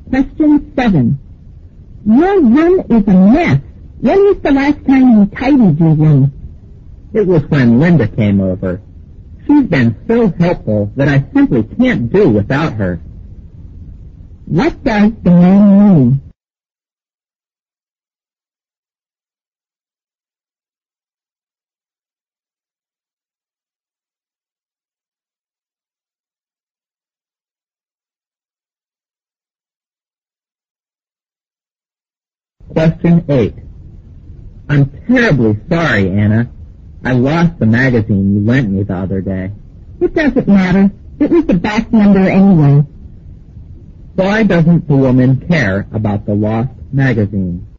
Question 7. Your room is a mess. When was the last time you tidied your room? It was when Linda came over. She's been so helpful that I simply can't do without her. What does the name mean? Question 8. I'm terribly sorry, Anna. I lost the magazine you lent me the other day. It doesn't matter. It was the back number anyway. Why doesn't the woman care about the lost magazine?